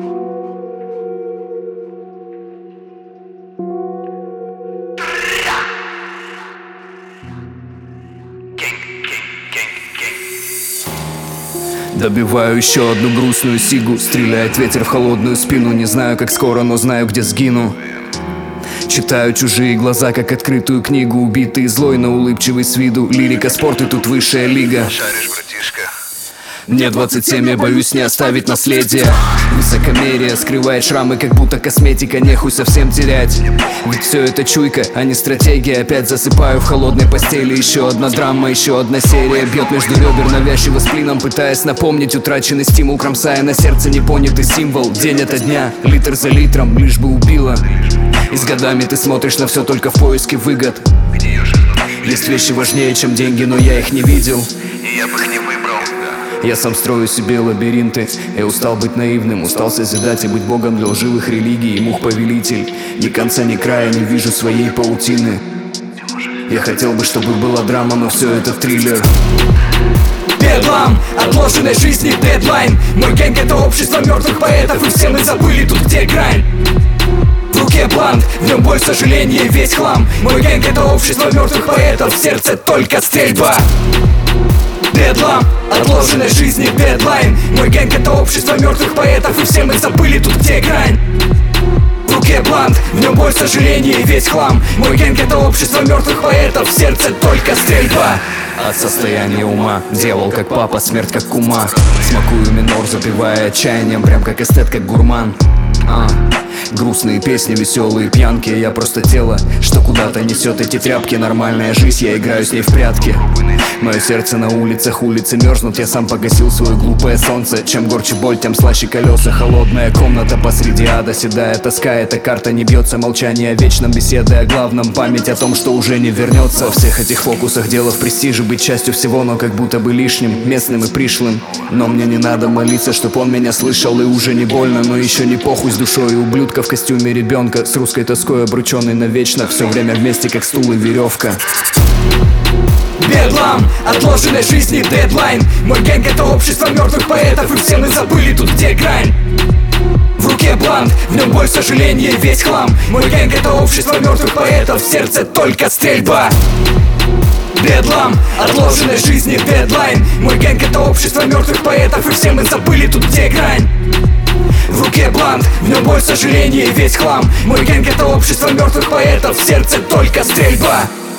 Добиваю еще одну грустную сигу. Стреляет ветер в холодную спину. Не знаю, как скоро, но знаю, где сгину. Читаю чужие глаза, как открытую книгу. Убитый, злой, но улыбчивый с виду. Лирика, спорт и тут высшая лига. Шаришь, братишка. Мне 27, я боюсь не оставить наследие. Высокомерие скрывает шрамы, как будто косметика. Нехуй совсем терять, ведь все это чуйка, а не стратегия. Опять засыпаю в холодной постели. Еще одна драма, еще одна серия. Бьет между ребер навязчиво сплином, пытаясь напомнить утраченный стимул, кромсая на сердце непонятый символ. День ото дня, литр за литром, лишь бы убило. И с годами ты смотришь на все только в поиске выгод. Есть вещи важнее, чем деньги, но я их не видел, И я бы их не выбрал. я сам строю себе лабиринты. Я устал быть наивным, устал созидать и быть богом для лживых религий. И мух-повелитель, ни конца, ни края не вижу своей паутины. Я хотел бы, чтобы была драма, но все это триллер. Бедлам, отложенной жизни дедлайн. Мой гэнг — это общество мертвых поэтов, и все мы забыли тут, где грань. В руке блант, в нем боль, сожаление, весь хлам. Мой гэнг — это общество мертвых поэтов, в сердце только стрельба. Бедлам, отложенной жизни дедлайн. Мой гэнг — это общество мертвых поэтов, и все мы забыли тут, где грань. В руке блант, в нем боль, сожаление, весь хлам. Мой гэнг — это общество мертвых поэтов, в сердце только стрельба. От состояния ума, дьявол как папа, смерть как кума. Смакую минор, запивая отчаянием, прям как эстет, как гурман. Грустные песни, веселые пьянки. Я просто тело, что куда-то несет эти тряпки. Нормальная жизнь, я играю с ней в прятки. Мое сердце на улицах, улицы мерзнут. Я сам погасил свое глупое солнце. Чем горче боль, тем слаще колеса. Холодная комната посреди ада, седая тоска. Эта карта не бьется, молчание о вечном, беседы о главном, память о том, что уже не вернется. Во всех этих фокусах дело в престиже, быть частью всего, но как будто бы лишним, местным и пришлым. Но мне не надо молиться, чтоб он меня слышал. И уже не больно, но еще не похуй с душой. И ублюдка в костюме ребенка, с русской тоской обрученный навечно. Все время вместе, как стул и веревка. Бедлам, отложенной жизни дедлайн. Мой гэнг — это общество мертвых поэтов, и все мы забыли тут, где грань. В руке блант, в нем боль, сожаление, весь хлам. Мой гэнг — это общество мертвых поэтов, в сердце только стрельба. Бедлам, отложенной жизни дедлайн. Мой гэнг — это общество мертвых поэтов, и все мы забыли тут, где грань. В руке блант, в нем боль, сожаление, весь хлам. Мой гэнг — это общество мертвых поэтов, в сердце только стрельба.